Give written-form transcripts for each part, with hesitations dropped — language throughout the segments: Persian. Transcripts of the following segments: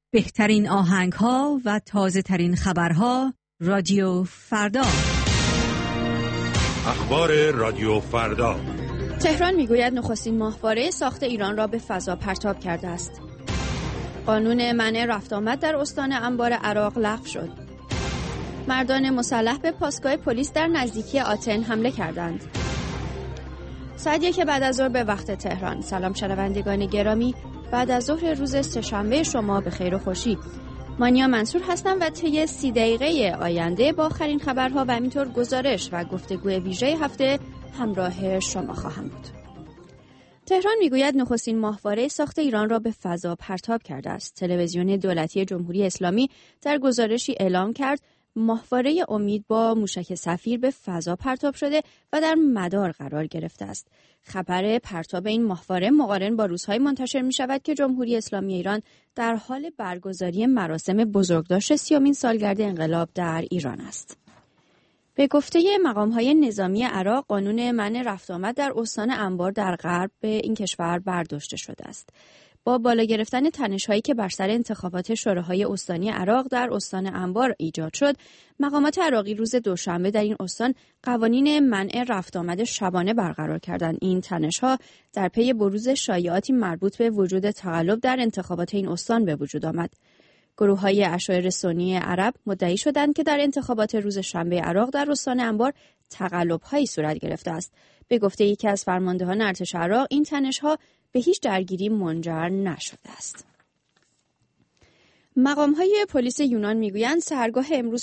بهترین آهنگ‌ها و تازه‌ترین خبرها رادیو فردا. اخبار رادیو فردا. تهران میگوید نخستین ماهواره ساخت ایران را به فضا پرتاب کرده است. قانون منع رفت آمد در استان انبار عراق لغو شد. مردان مسلح به پاسگاه پلیس در نزدیکی آتن حمله کردند. ساعت 1 بعد از ظهر به وقت تهران. سلام شنوندگان گرامی، بعد از ظهر روز سه‌شنبه شما به خیر و خوشی. مانیا منصور هستم و طی 30 دقیقه آینده با آخرین خبرها و همینطور گزارش و گفتگوی ویژه هفته همراه شما خواهم بود. تهران میگوید نخستین ماهواره ساخت ایران را به فضا پرتاب کرده است. تلویزیون دولتی جمهوری اسلامی در گزارشی اعلام کرد ماهواره امید با موشک صفیر به فضا پرتاب شده و در مدار قرار گرفته است. خبر پرتاب این ماهواره مقارن با روزهای منتشر می شود که جمهوری اسلامی ایران در حال برگزاری مراسم بزرگداشت 30مین سالگرد انقلاب در ایران است. به گفته مقام‌های نظامی عراق، قانون منع رفت آمد در استان انبار در غرب این کشور برداشته شده است. با بالا گرفتن تنش‌هایی که بر سر انتخابات شوراهای استانی عراق در استان انبار ایجاد شد، مقامات عراقی روز دوشنبه در این استان قوانین منع رفت آمد شبانه برقرار کردند. این تنش‌ها در پی بروز شایعاتی مربوط به وجود تقلب در انتخابات این استان به وجود آمد. گروه‌های عشایر سنی عرب مدعی شدند که در انتخابات روز شنبه عراق در استان انبار تقلب‌هایی صورت گرفته است. به گفته یکی از فرماندهان ارتش عراق، این تنش‌ها به هیچ درگیری منجر نشده است. مقام‌های پلیس یونان میگویند سحرگاه امروز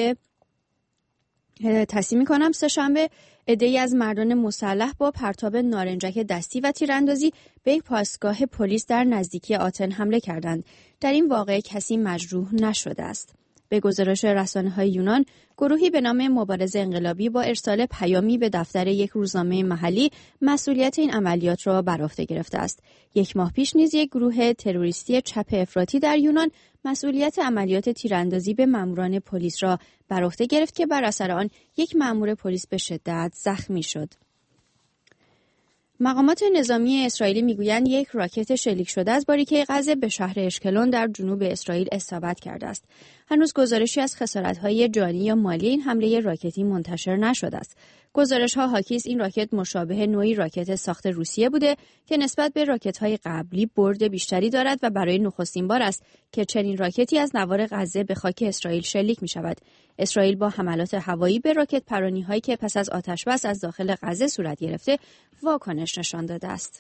سه‌شنبه عده‌ای از مردان مسلح با پرتاب نارنجک دستی و تیراندازی به یک پاسگاه پلیس در نزدیکی آتن حمله کردند. در این واقعه کسی مجروح نشده است. به گزارش رسانه‌های یونان، گروهی به نام مبارزه انقلابی با ارسال پیامی به دفتر یک روزنامه محلی مسئولیت این عملیات را بر عهده گرفته است. 1 ماه پیش نیز یک گروه تروریستی چپ افراطی در یونان مسئولیت عملیات تیراندازی به ماموران پلیس را بر عهده گرفت که بر اثر آن یک مامور پلیس به شدت زخمی شد. مقامات نظامی اسرائیلی میگویند یک راکت شلیک شده از باریکه غزه به شهر اشکلون در جنوب اسرائیل اصابت کرده است. هنوز گزارشی از خسارت‌های جانی یا مالی این حمله راکتی منتشر نشده است. گزارش‌ها حاکی است این راکت مشابه نوعی راکت ساخت روسیه بوده که نسبت به راکت‌های قبلی برد بیشتری دارد و برای نخستین بار است که چنین راکتی از نوار غزه به خاک اسرائیل شلیک می‌شود. اسرائیل با حملات هوایی به راکت پرانی‌هایی که پس از آتش‌بس از داخل غزه صورت گرفته واکنش نشان داده است.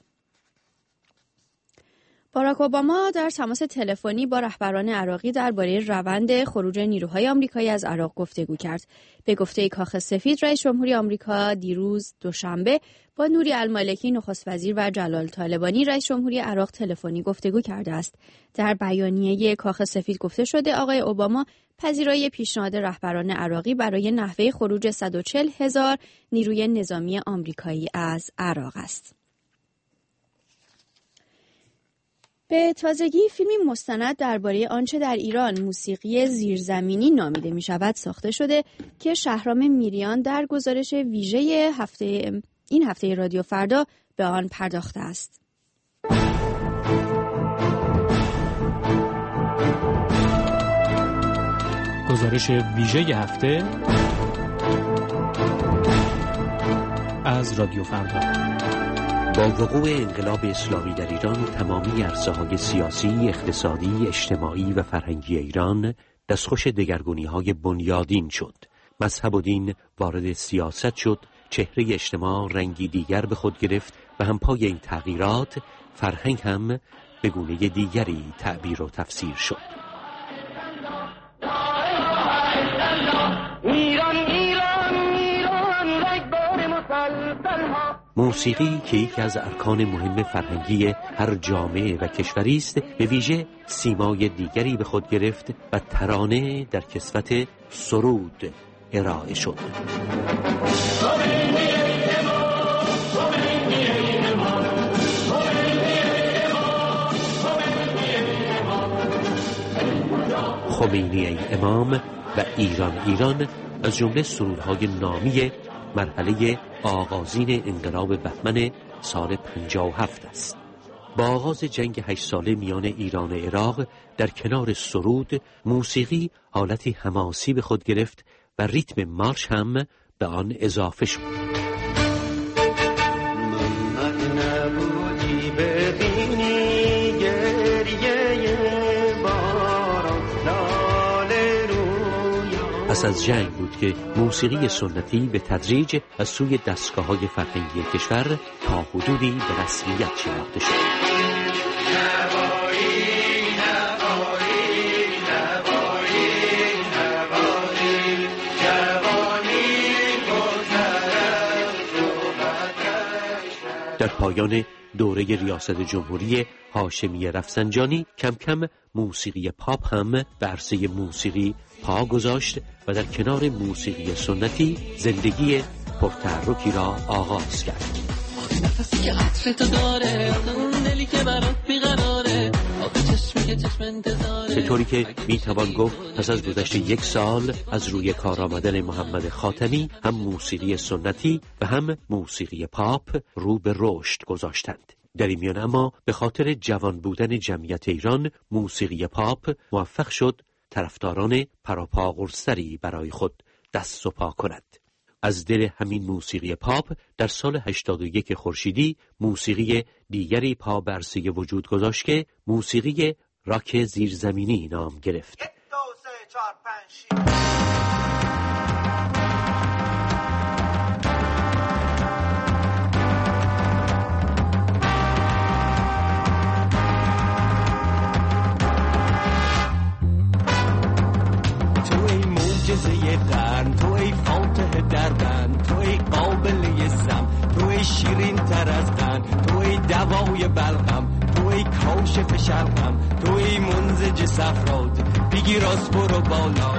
باراک اوباما در تماس تلفنی با رهبران عراقی درباره روند خروج نیروهای آمریکایی از عراق گفتگو کرد. به گفته کاخ سفید، رئیس جمهوری آمریکا دیروز دوشنبه با نوری المالکی نخست وزیر و جلال طالبانی رئیس جمهوری عراق تلفنی گفتگو کرده است. در بیانیه کاخ سفید گفته شده آقای اوباما پذیرایی پیشنهاد رهبران عراقی برای نحوه خروج 140,000 نیروی نظامی آمریکایی از عراق است. به تازگی فیلمی مستند درباره آنچه در ایران موسیقی زیرزمینی نامیده می شود ساخته شده که شهرام میریان در گزارش ویژه این هفته رادیو فردا به آن پرداخته است. گزارش ویژه هفته از رادیو فردا. با وقوع انقلاب اسلامی در ایران، تمامی عرصه‌های سیاسی، اقتصادی، اجتماعی و فرهنگی ایران دستخوش دگرگونی‌های بنیادین شد. مذهب و دین وارد سیاست شد، چهره اجتماع رنگی دیگر به خود گرفت و همپای این تغییرات فرهنگ هم به گونه دیگری تعبیر و تفسیر شد. موسیقی که یکی از ارکان مهم فرهنگی هر جامعه و کشوری است، به ویژه سیمای دیگری به خود گرفت و ترانه در کسوت سرود ارائه شد. خمینی ای امام و ایران ایران از جمله سرودهای نامی مرحله آغازین انقلاب بهمن سال 57 است. با آغاز جنگ 8 ساله میان ایران و عراق در کنار سرود، موسیقی حالتی حماسی به خود گرفت و ریتم مارش هم به آن اضافه شد. پس از جنگ بود که موسیقی سنتی به تدریج از سوی دستگاه‌های فرهنگی کشور تا حدودی به رسمیت شناخته شد. در پایان دوره ریاست جمهوری هاشمی رفسنجانی کم کم موسیقی پاپ هم به عرصه موسیقی پا گذاشت و در کنار موسیقی سنتی زندگی پرتحرکی را آغاز کرد. نفسی که عطرت داره، اون دلی که برات بیقراره، به طوری که میتوان گفت پس از گذشت 1 سال از روی کار آمدن محمد خاتمی هم موسیقی سنتی و هم موسیقی پاپ رو به رشد گذاشتند. در این میان اما به خاطر جوان بودن جمعیت ایران موسیقی پاپ موفق شد طرفداران پراپا قرصری برای خود دست و پا کند. از دل همین موسیقی پاپ در سال 81 خورشیدی موسیقی دیگری پا به عرصه وجود گذاشت که موسیقی راک زیرزمینی نام گرفت. 1 2 3 4 5 معجزه قرن، توی فاتح دردن، توی قابل زم، توی شیرین تر از قند، توی دوای بلغم، توی کاشف شرقم، توی منزج صفرات، بگی راست برو بالا.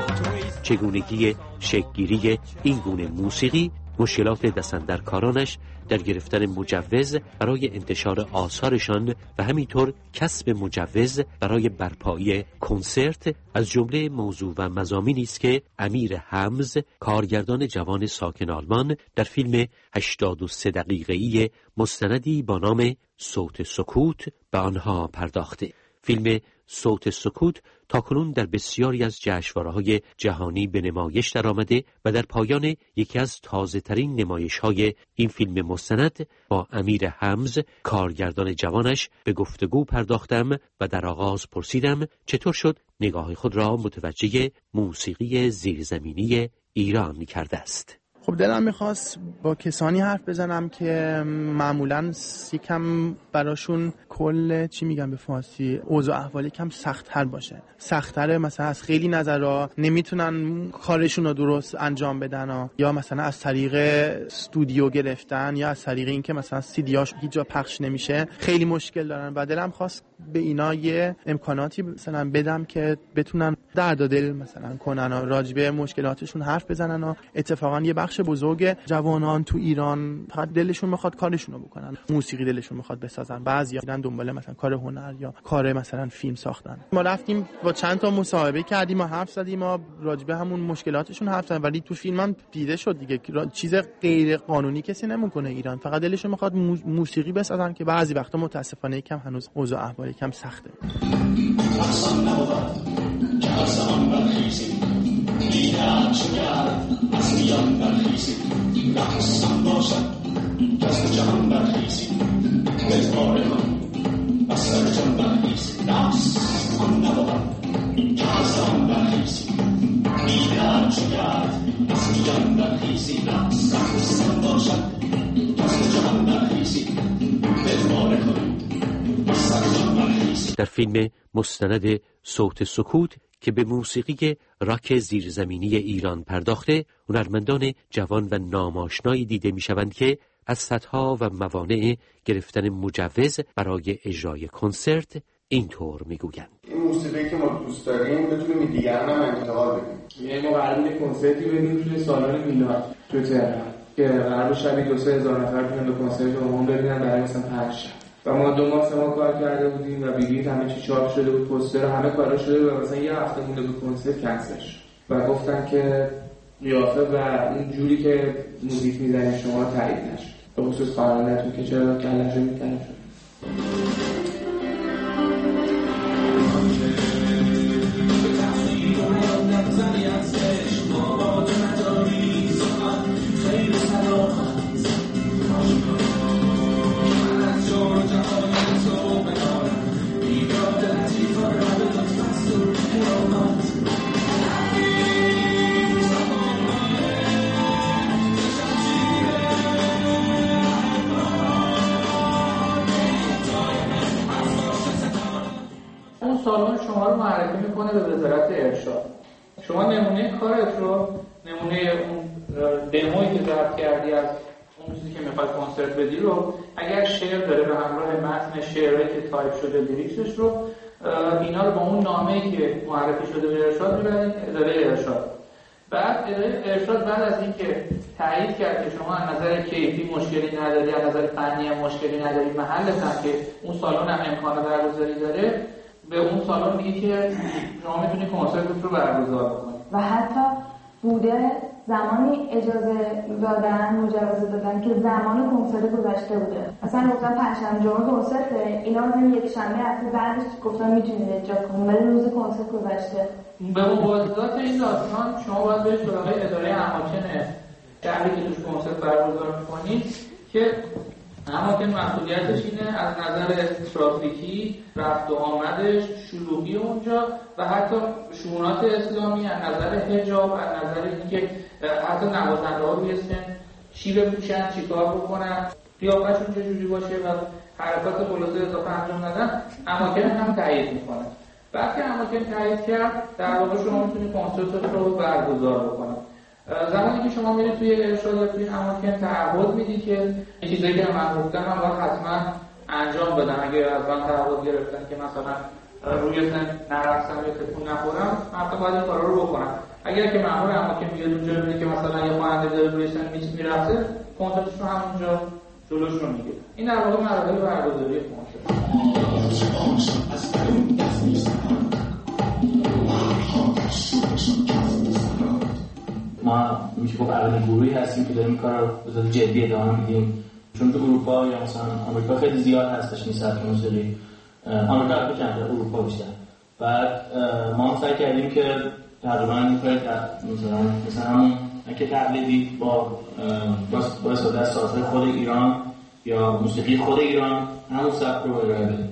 چگونگی شکل‌گیری این گونه موسیقی، مشکلات دست‌اندرکارانش در گرفتن مجوز برای انتشار آثارشان و همینطور کسب مجوز برای برپایی کنسرت از جمله موضوع و مضامینی است که امیر حمز، کارگردان جوان ساکن آلمان، در فیلم 83 دقیقه‌ای مستندی با نام صوت سکوت به آنها پرداخته. فیلم صوت سکوت تاکنون در بسیاری از جشنواره‌های جهانی به نمایش درآمده و در پایان یکی از تازه‌ترین نمایش‌های این فیلم مستند با امیر حمز، کارگردان جوانش، به گفتگو پرداختم و در آغاز پرسیدم چطور شد نگاه خود را متوجه موسیقی زیرزمینی ایران کرده است. خب دلم میخواست با کسانی حرف بزنم که معمولاً یکم براشون کل چی میگم به فارسی اوضاع احوالی کم سخت‌تر باشه، سخت‌تره، مثلا از خیلی نظرها نمیتونن کارشون رو درست انجام بدن یا مثلا از طریق استودیو گرفتن یا از طریق اینکه مثلا سیدیاش هیچ جا پخش نمیشه خیلی مشکل دارن و دلم خواست به اینا یه امکاناتی مثلا بدم که بتونن درد و دل مثلا کنن و راجبه مشکلاتشون حرف بزنن و اتفاقا یه بخش بزرگ جوانان تو ایران فقط دلشون میخواد کارشون رو بکنن، موسیقی دلشون میخواد بسازن، بعضیا میرن دنبال مثلا کار هنر یا کار مثلا فیلم ساختن. ما رفتیم با چند تا مصاحبه کردیم و حرف زدیم و راجبه همون مشکلاتشون حرف زدیم، ولی تو فیلم هم دیده شد دیگه چیز غیر قانونی کسی نمیکنه ایران، فقط دلشون میخواد موسیقی بسازن که بعضی وقتا متاسفانه یکم هنوز اوضاع احوال یکم سخته. در فیلم مستند صوت سکوت که به موسیقی راک زیرزمینی ایران پرداخته، هنرمندان جوان و ناماشنایی دیده می‌شوند که از سدها و موانع گرفتن مجوز برای اجرای کنسرت اینطور میگویند: این موسیقی که ما دوست داریم بتونیم دیگران هم انتقال بدیم. یعنی ما قراره یه کنسرتی بدیم توی سالن میلاد تو تهران که قراره شبیه 2-3 هزار نفر بیان به کنسرت عموم ببینن برای مثلا 5 شب. و ما 2 ماه 3 ماه کار کرده بودیم و بلیط همه چی چاپ شده بود، پوستر همه کارا شده و مثلا یه هفته مونده بود کنسرت کنسل شد و گفتن که قیافه و اون جوری که موزیک میزنید شما تایید نشد. به خصوص خواننده‌تون که چرا کلنجو میکنه. معرفی میکنه به وزارت ارشاد. شما نمونه کارت رو، نمونه اون دمویی که ضبط کردی از اون چیزی که میخوای کنسرت بدی رو، اگر شعر داره به همراه متن شعری که تایپ شده لیریکسش رو، اینا رو با اون نامه‌ای که معرفی شده به ارشاد میبرید اداره ارشاد. بعد اداره ارشاد بعد از اینکه تایید کرد که شما از نظر کیفی مشکلی نداری، از نظر فنی هم مشکلی نداری، محلت هم که اون سالن هم امکان برگزاری داره، به اون سالن میگه که شما میتونی کنسرت رو برگزار کنی. و حتی بوده زمانی اجازه دادن، مجوز دادن که زمان کنسرت گذشته بوده. مثلا گفتن پنجشنبه جمعه کنسرته، اینا مثلا یک شنبه هفته بعدش گفتن میتونید اجرا کنید، ولی روز کنسرت گذشته. به موازات این داستان شما باید برید سراغ اداره اماکن شهری که توش کنسرت برگزار می‌کنید که اماکن مسئولیتش اینه از نظر ترافیکی، رفت و آمدش، شلوغی اونجا و حتی شؤونات اسلامی، از نظر حجاب، از نظر اینکه حتی نوازنده‌ها روی سن چی بپوشن، چی کار بکنن، قیافه‌شون چجوری باشه و حرکات خلاصه اضافه انجام ندن، اماکن هم تایید می‌کنه. بعد که اماکن تایید کرد، در واقع شما میتونید کنسرت رو برگزار بکنید. زمانی که شما میرید توی ارشاد توی اماکن تعهد میدید که این چیزایی که من گفتم من باید حتما انجام بدم. اگه از من تعهد گرفتن که مثلا روی سن نرقصم یا تکون نخورم، من باید این کارا رو بکنم. اگر که مأمور اماکن بیاد اونجا ببینه که مثلا یه خواننده داره روی سن میرقصه، کنسرتش رو همونجا جلوش رو میگیره. این در واقع مراحل برگزاری کنسرت. ما میشه گفت اولین گروهی هستیم که داریم کار رو به صورت جدی ادامه میدیم، چون تو اروپا یا مثلا آمریکا خیلی زیاد هستش این سبک موسیقی. آمریکا البته کمتر، اروپا بیشتر. بعد ما سعی کردیم که تقریبا مثلا همون که تقلیدی با استفاده از سازهای خود ایران یا موسیقی خود ایران همون سبک رو ارائه بدیم.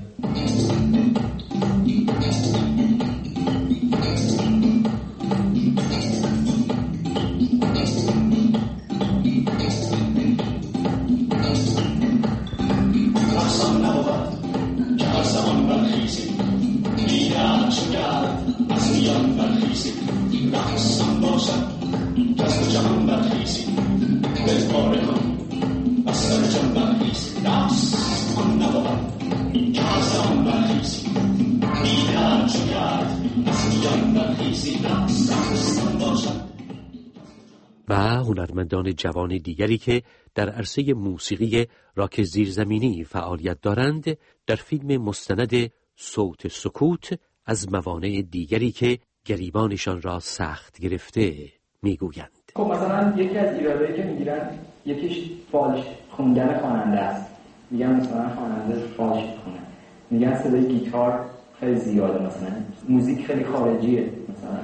و هنرمندان جوان دیگری که در عرصه موسیقی راک زیرزمینی فعالیت دارند در فیلم مستند صوت سکوت از موانع دیگری که گریبانشان را سخت گرفته میگویند. خب مثلا یکی از ایرادایی که میگیرن یکیش فالش خوندن خواننده است. میگن مثلا خواننده فالش میخونه، میگن صدای گیتار خیلی زیاده، مثلا موزیک خیلی خارجیه مثلا.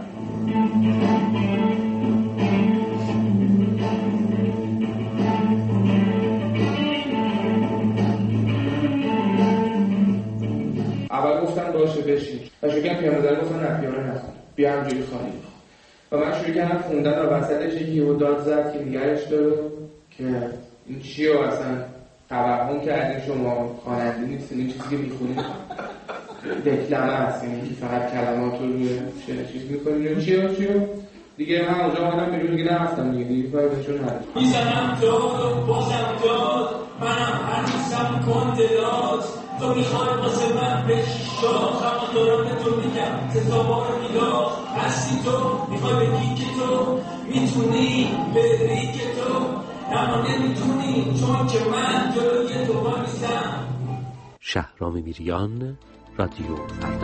اول گفتن باشه بشین و شکم پیانو داره، گفتن نه پیانو نخون، بیا همجوری خالی بخون. و من شروع کردم خوندن و وسطش یکی و داد زد که نگرش داره که این چیه اصلا توهم کردین شما خواننده نیستین، این چیزی که میخونید دکلمه هست، یعنی که فقط کلمات رو روی چیز میکنین چیه دیگه. من اونجا آمدم بیرون دیگه نرفتم دیگه کاری بهشون ندارم. میزنم داد و بازم داد، منم هنوزم کنده داد، تو میخوای واسه من بشی شاخ، اما دارم تو میگم سزا بار میلاد هستی، تو میخوای بگی که تو میتونی بری که تو اما نمیتونی، چون که من جلوی تو بامیستم. شهرام میریان، رادیو فردا.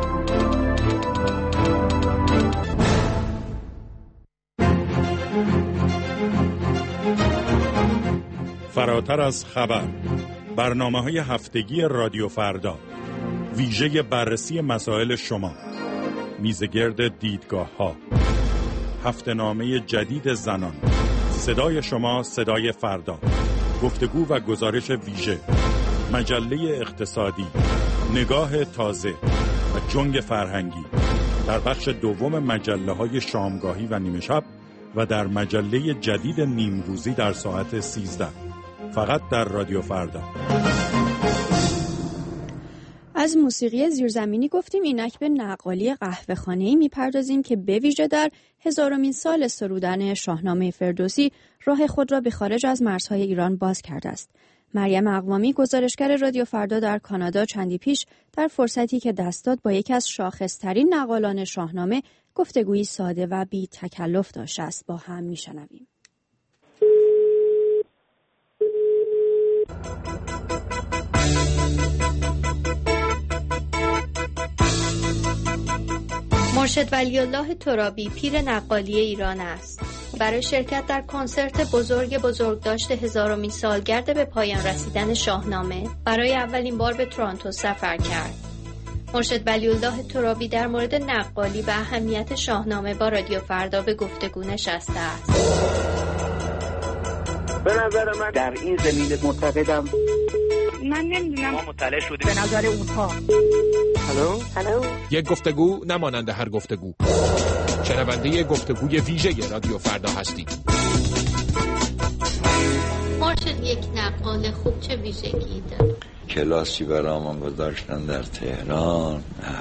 فراتر از خبر، برنامه‌های هفتگی رادیو فردا، ویژه بررسی مسائل شما، میزگرد دیدگاه‌ها، هفته‌نامه جدید زنان، صدای شما صدای فردا، گفتگو و گزارش ویژه، مجله اقتصادی، نگاه تازه و جنگ فرهنگی در بخش دوم مجله‌های شامگاهی و نیمه شب و در مجله جدید نیمروزی در ساعت 13، فقط در رادیو فردا. از موسیقی زیرزمینی گفتیم، اینک به نقالی قهوه‌خانه‌ای میپردازیم که به ویژه در 1000مین سال سرودن شاهنامه فردوسی راه خود را به خارج از مرزهای ایران باز کرده است. مریم اقوامی، گزارشگر رادیو فردا در کانادا، چندی پیش در فرصتی که دست داد با یکی از شاخص‌ترین نقالان شاهنامه گفتگویی ساده و بی تکلف داشته است. با هم میشنویم. مرشد ولی‌الله ترابی پیر نقالی ایران است. برای شرکت در کنسرت بزرگداشت 1000مین سالگرد به پایان رسیدن شاهنامه برای اولین بار به تورنتو سفر کرد. مرشد ولی‌الله ترابی در مورد نقالی و اهمیت شاهنامه با رادیو فردا به گفتگو نشسته است. به نظر من در این زمینه معتقدم، من نمیدونم، ما مطلع شدیم به نظر اونها. هلو یک گفتگو نمانند هر گفتگو. شنونده گفتگوی ویژه رادیو فردا هستید. مرشد، یک نقال خوب چه ویژگی داره؟ کلاسی برام گذاشتن در تهران،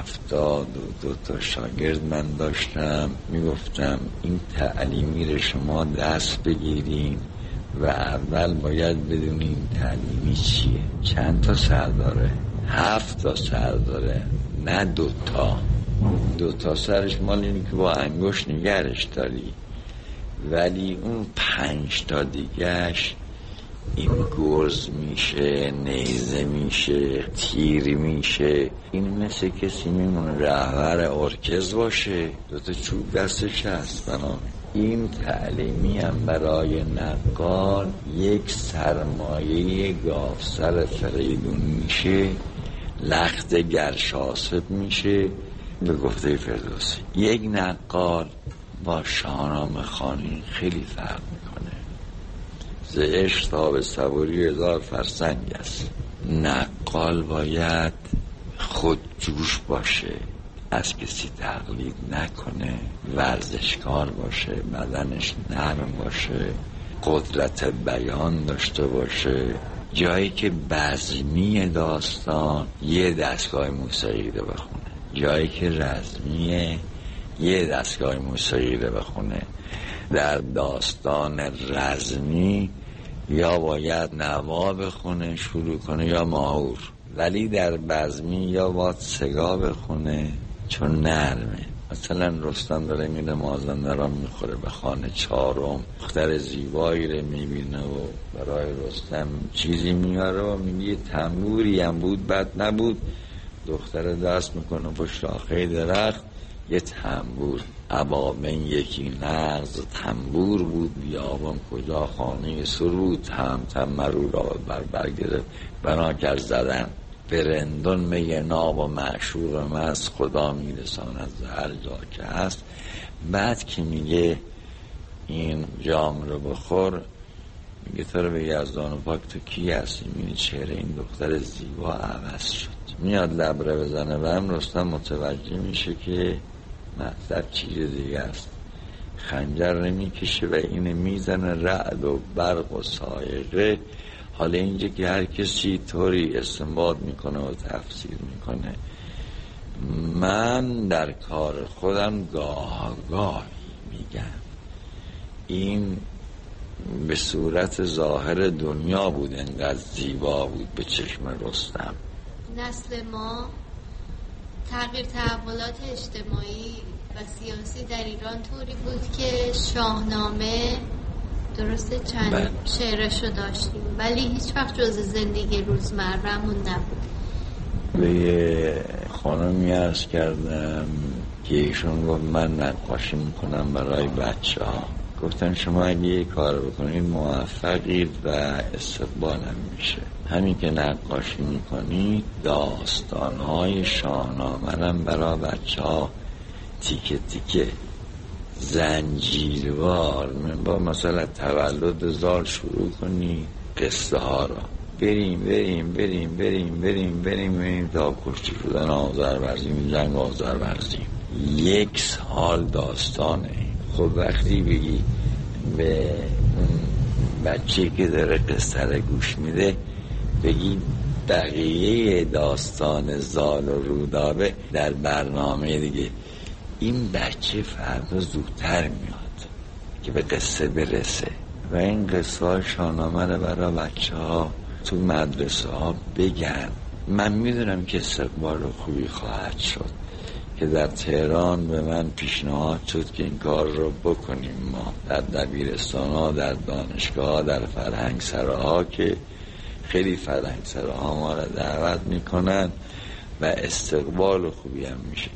72 تا شاگرد من داشتم. میگفتم این تعلیمی رو شما دست بگیریم و اول باید بدونیم تعلیمی چیه. چند تا سر داره؟ 7 تا سر داره، نه 2 تا. 2 تا سرش مال اینه که با انگشت نگرش داری، ولی اون 5 تا دیگهش این گرز میشه، نیزه میشه، تیر میشه. این مثل کسی میمونه رهبر ارکستر باشه، 2 تا چوب دستش هست. این تعلیمی هم برای نقال یک سرمایه گاوسر فریدون میشه، لخت گرشاسب میشه. به گفته فردوسی یک نقال با شاهنامه خوانی خیلی فرق میکنه. ز عشق تا به صبوری 1000 فرسنگ است. نقال باید خودجوش باشه، از کسی تقلید نکنه، ورزشکار باشه، بدنش نرم باشه، قدرت بیان داشته باشه. جایی که بزمی داستان یه دستگاه موسیقی رو بخونه، جایی که رزمیه یه دستگاه موسیقی رو بخونه. در داستان رزمی یا باید نوا بخونه شروع کنه یا ماهور، ولی در بزمی یا باید سگا بخونه چون نرمه. مثلا رستم داره میره مازندران میخوره به خانه 4، دختر زیبایی رو میبینه و برای رستم چیزی میاره و میگه تنبوری هم بود بد نبود. دختر دست میکنه پشت شاخه درخت، یه تنبور. ابابن یکی نغز تنبور بود، بیابان کجا خانه سرود. تم مرو را بر گرفت بنا کرد زدن. برندون می ناب و معشور مست، خدا میرساند ز هر جا که هست. بعد که میگه این جام رو بخور، میگه تو رو به یزدان و پاک تو کی هستی؟ میگه چهره این دختر زیبا عوض شد. میاد لبره بزنه و هم رستم متوجه میشه که مطلب چیز دیگه است. خنجر نمیکشه و اینه میزنه رعد و برق و صاعقه. حالا اینجا که هر کسی طوری استنباط میکنه و تفسیر میکنه، من در کار خودم گاهی میگم این به صورت ظاهر دنیا بود، انقدر زیبا بود به چشم رستم. نسل ما تغییر تحولات اجتماعی و سیاسی در ایران طوری بود که شاهنامه درسته چند شعرشو داشتیم ولی هیچ وقت جز زندگی روزمره‌مون نبود. به یه خانمی عرض کردم که ایشون گفت من نقاشی میکنم برای بچه ها. گفتن شما اگه یه کار بکنید موفقید و استقبالم میشه. همین که نقاشی میکنید داستانهای شاهنامه‌ام برای بچه ها تیکه تیکه زنجیروار با مثلا تولد زال شروع کنی قصه ها را بریم تا کشته شدن آذربرزین، جنگ آذربرزین 1 سال داستانه. خب وقتی بگی به اون بچه که داره قصه را گوش میده بگی بقیه داستان زال و رودابه در برنامه دیگه. این بچه فردا زودتر میاد که به قصه برسه و این قصه ها شاهنامه رو برای بچه ها تو مدرسه ها بگن. من میدونم که استقبال خوبی خواهد شد که در تهران به من پیشنهاد شد که این کار رو بکنیم. ما در دبیرستان ها، در دانشگاه ها، در فرهنگسراها که خیلی فرهنگسراها ما رو دعوت میکنن و استقبال خوبی هم میشه.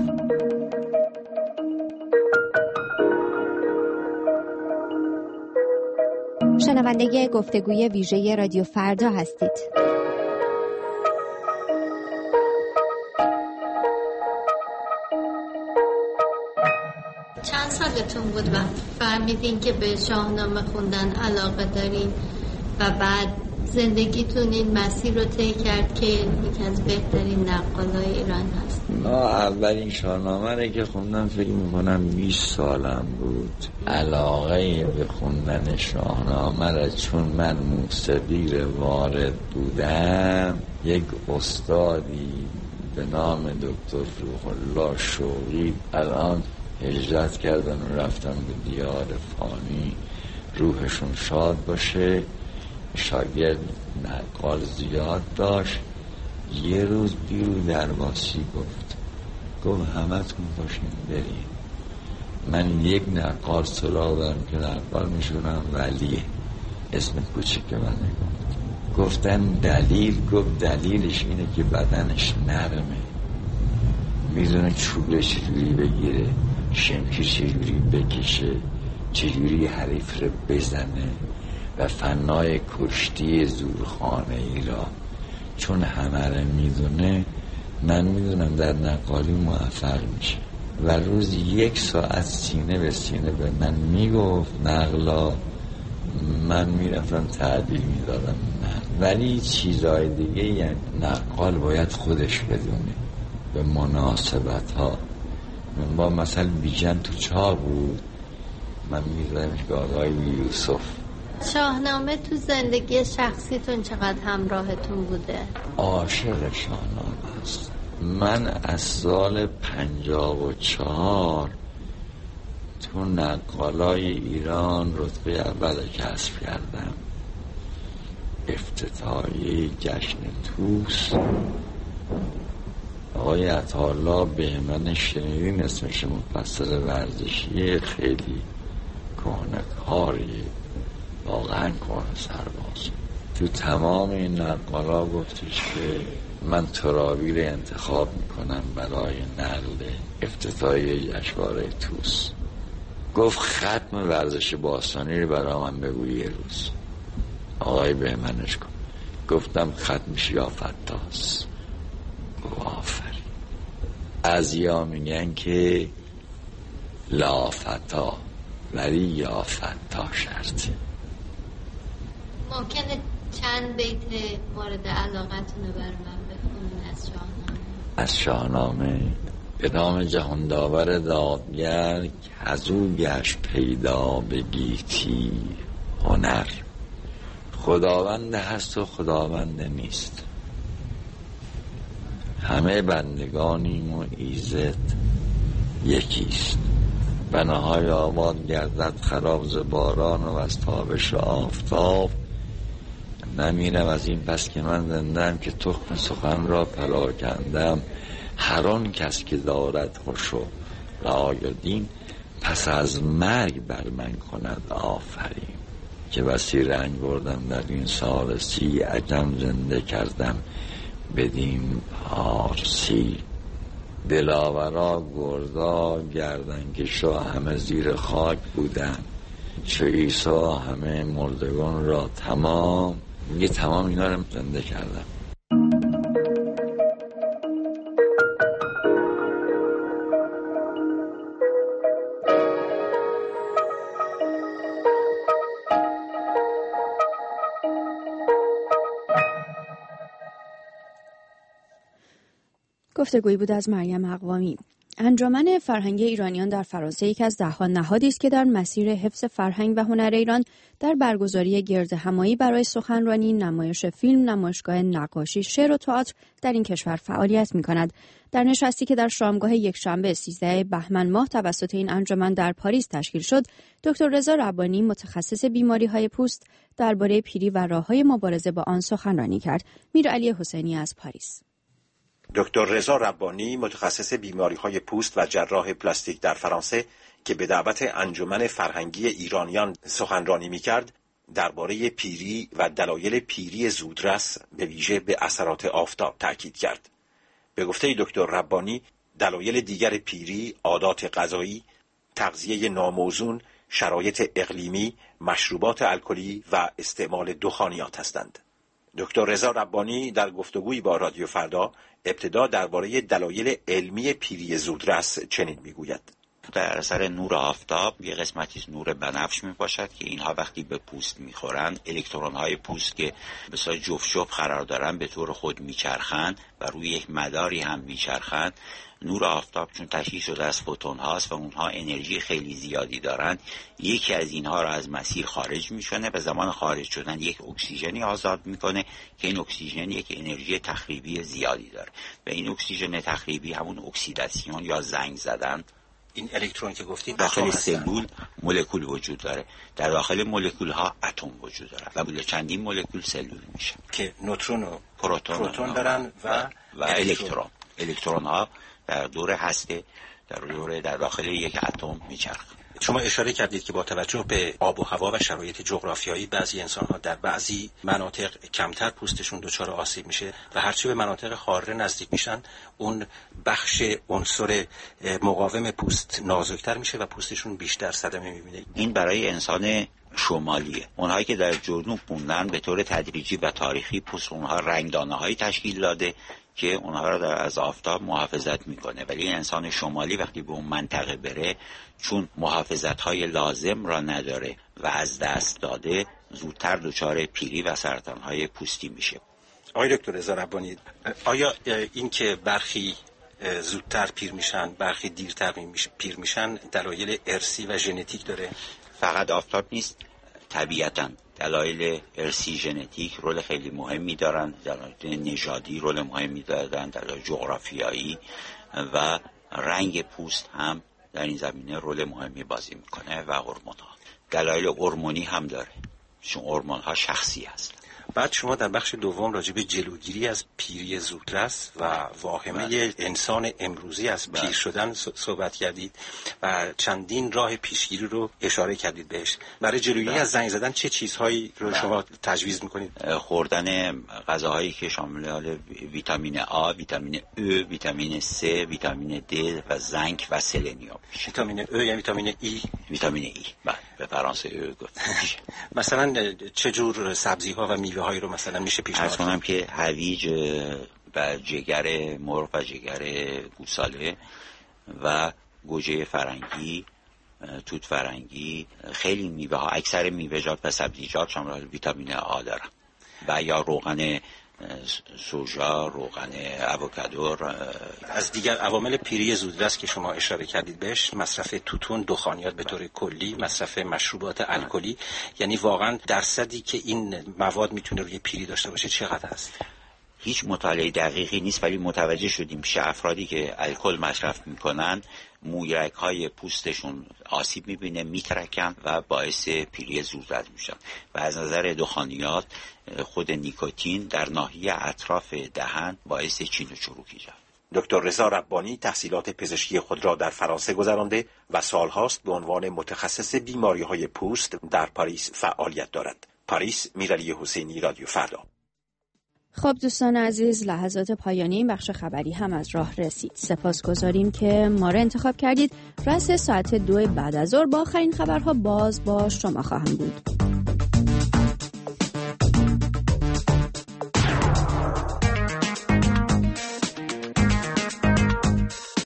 شنونده گفتگوی ویژه رادیو فردا هستید. چند سالتون بود وقتی فهمیدین که به شاهنامه خوندن علاقه دارین و بعد زندگیتون این مسیر رو طی کرد که یکی از بهترین نقالای ایران هست؟ ما اولین شاهنامه رو که خوندم فکر میکنم 20 سالم بود. علاقه به خوندن شاهنامه رو چون من موسیقی رو وارد بودم، یک استادی به نام دکتر روح الله شوقی الان هجرت کردن و رفتن به دیار فانی، روحشون شاد باشه. شاگرد نقال زیاد داشت. یه روز بیرو درباسی گفت همتون باشین بریم. من یک نقال سراغ دارم که نقال میشونم ولیه، اسم کوچیک من گفتن دلیل. گفت دلیلش اینه که بدنش نرمه، میدونه چوبه چجوری بگیره، شمشیر چجوری بکشه، چجوری حریف رو بزنه و فنای کشتی زورخانه ای را چون همه رو میدونه، من میدونم در نقالی موفق میشه. و روز 1 ساعت سینه به سینه به من میگفت نقلا، من میرفتم تعدیل میدادم. ولی چیزهای دیگه یعنی نقال باید خودش بدونه به مناسبت ها. من با مثلا بیژن تو چاه بود، من میدونم که آقای یوسف. شاهنامه تو زندگی شخصیتون چقدر همراهتون بوده؟ عاشق شاهنامه است. من از سال 54 تو نقالای ایران رتبه اول کسب کردم. افتتاحیه جشن طوس آقای عطاالله بهمن شنیدین اسمش، مفسر ورزشی خیلی کهنه‌کاریه، واقعا کهنه سرباز. تو تمام این نقالا گفتش که من ترابی رو انتخاب میکنم برای نقل افتتاحیه جشنواره طوس. گفت ختم ورزش باستانی رو برای من بگو یه روز. آقای بهمنش گفتم ختمش یافتاست. آفرین. از یا میگن که لافتا ولی یافتا شرطه. ممکنه چند بیت مورد علاقتون رو بر من بخونین از شاهنامه؟ به نام جهان داور دادگر که از او گشت پیدا به گیتی هنر. خداوند هست و خداوند نیست، همه بندگانیم و ایزد یکیست. بناهای آباد گردد خراب ز باران و از تابش آفتاب. نمیرم از این پس که من زندم که تخم سخن را پراکندم. هر آن کس که دارد خوش و رای و دین پس از مرگ بر من کند آفرین. که بسی رنج بردم در این سال 30 عجم زنده کردم بدین پارسی. دلاورا گردا گردن که شاه همه زیر خاک بودن. چو عیسی همه مردگان را تمام، میگه تمام اینا رو زنده کردم. گفتگویی بود از مریم اقوامی. انجمن فرهنگی ایرانیان در فرانسه یکی از ده‌ها نهادی است که در مسیر حفظ فرهنگ و هنر ایران در برگزاری گردهمایی برای سخنرانی، نمایش فیلم، نمایشگاه نقاشی، شعر و تئاتر در این کشور فعالیت می‌کند. در نشستی که در شامگاه یکشنبه 13 بهمن ماه توسط این انجمن در پاریس تشکیل شد، دکتر رضا ربانی متخصص بیماری‌های پوست درباره پیری و راه‌های مبارزه با آن سخنرانی کرد. میرعلی حسینی از پاریس. دکتر رضا ربانی متخصص بیماری‌های پوست و جراح پلاستیک در فرانسه که به دعوت انجمن فرهنگی ایرانیان سخنرانی می‌کرد، درباره پیری و دلایل پیری زودرس به ویژه به اثرات آفتاب تاکید کرد. به گفته دکتر ربانی، دلایل دیگر پیری عادات غذایی، تغذیه ناموزون، شرایط اقلیمی، مشروبات الکلی و استعمال دخانیات هستند. دکتر رضا ربانی در گفتگویی با رادیو فردا ابتدا درباره دلایل علمی پیری زودرس چنین میگوید: در اثر نور آفتاب یه قسمتی نور بنفش می باشد که اینها وقتی به پوست میخورند، الکترون های پوست که به صورت جفت جفت قرار دارن به طور خود میچرخند و روی یک مداری هم میچرخند. نور آفتاب چون تشکیل شده از فوتون هاست و اونها انرژی خیلی زیادی دارند، یکی از اینها را از مسیر خارج میشونه. به زمان خارج شدن یک اکسیژنی آزاد میکنه که این اکسیژن یک انرژی تخریبی زیادی داره و این اکسیژن تخریبی همون اکسیداسیون یا زنگ زدن. این الکترون که گفتید داخل سلول مولکول وجود داره، در داخل مولکول ها اتم وجود داره و بوده چندین مولکول سلول میشه که نوترون و پروتون دارن و الکترون ها در دور هسته در داخل یک اتم میچرخه. شما اشاره کردید که با توجه به آب و هوا و شرایط جغرافیایی بعضی انسان‌ها در بعضی مناطق کمتر پوستشون دچار آسیب میشه و هرچی به مناطق حاره نزدیک میشن اون بخش عنصر مقاوم پوست نازکتر میشه و پوستشون بیشتر صدمه میبینه. این برای انسان شمالیه. اونهایی که در جنوب موندن به طور تدریجی و تاریخی پوست اونها رنگدانه‌هایی تشکیل داده که اونها را از آفتاب محافظت میکنه، ولی انسان شمالی وقتی به اون منطقه بره چون محافظت‌های لازم را نداره و از دست داده، زودتر دچار پیری و سرطان‌های پوستی میشه. آقای دکتر رضا ربانی، آیا این که برخی زودتر پیر میشن، برخی دیرتر پیر میشن، دلایل ارثی و ژنتیک داره؟ فقط آفتاب نیست، طبیعتاً دلایل ارثی ژنتیک رول خیلی مهمی دارن، دلایل نژادی رول مهمی دارن، دلایل جغرافیایی و رنگ پوست هم در این زمینه رول مهمی بازی میکنه و هورمون‌ها. دلایل هورمونی هم داره چون هورمون‌ها شخصی هست. بعد شما در بخش دوم راجع به جلوگیری از پیری زودرس و واهمه انسان امروزی از پیر شدن صحبت کردید و چندین راه پیشگیری رو اشاره کردید بهش. برای جلوگیری از زنگ زدن چه چیزهایی رو شما تجویز میکنید؟ خوردن غذاهایی که شامل ویتامین آ، ویتامین او، ویتامین س، ویتامین د و زنک و سلنیوم. ویتامین او یعنی ویتامین ای؟ ویتامین ای، بله، به فرانسه او گفت. مثلا چه جور سبزی‌ها و میوه‌هایی رو مثلا میشه پیشنهاد کنم که هویج و جگر مرغ و جگر گوساله و گوجه فرنگی، توت فرنگی، خیلی میوه ها، اکثر میوه‌جات و سبزیجات شامل ویتامین آ دارن و یا روغن سوژا، روغن آووکادو. از دیگر عوامل پیری زودرس که شما اشاره کردید بهش، مصرف توتون، دخانیات به طور کلی، مصرف مشروبات الکلی، یعنی واقعا درصدی که این مواد میتونه روی پیری داشته باشه چقدر هست؟ هیچ مطالعه دقیقی نیست، ولی متوجه شدیم پیش افرادی که الکل مصرف میکنن مویرک های پوستشون آسیب میبینه، میترکن و باعث پیری زودرس میشن و از نظر دخانیات خود نیکوتین در ناحیه اطراف دهن باعث چین و چروک ایجاد. دکتر رضا ربانی تحصیلات پزشکی خود را در فرانسه گذرانده و سالهاست به عنوان متخصص بیماری‌های پوست در پاریس فعالیت دارد. پاریس، میرعلی حسینی، رادیو فردا. خب دوستان عزیز، لحظات پایانی این بخش خبری هم از راه رسید. سپاسگزاریم که ما را انتخاب کردید. رأس ساعت 2 بعد از ظهر با آخرین خبرها باز با شما خواهم بود.